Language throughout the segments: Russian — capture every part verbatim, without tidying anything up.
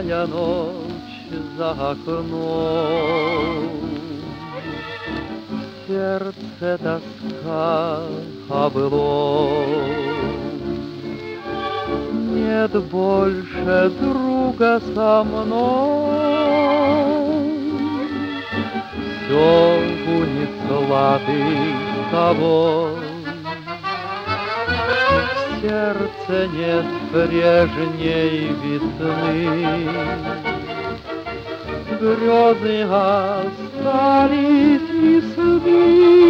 Тихая ночь за окном, в сердце тоска о былом. Нет больше друга со мной, все унесла ты с собой. В сердце нет прежней весны, грезы остались и сны.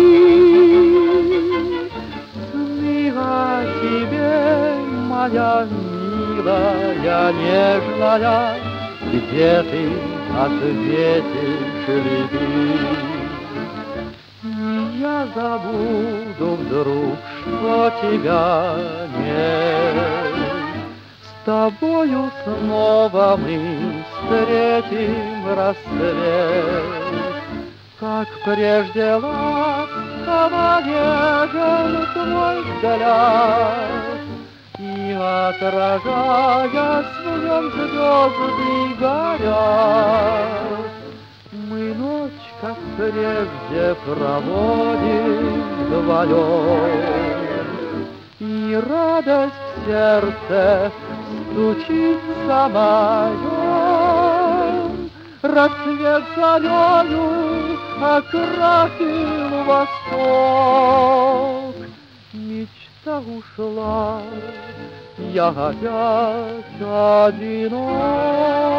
Сны о тебе, моя милая, нежная, где ты ответишь любви? Я забуду вдруг, что тебя нет. С тобою снова мы встретим рассвет. Как прежде ласково нежен твой взгляд, и отражаясь в нем звезды горят. Мы ночь, как прежде, проводим вдвоем, и радость в сердце стучится моем. Рассвет зарею окрасил восток, мечта ушла, я опять одинок.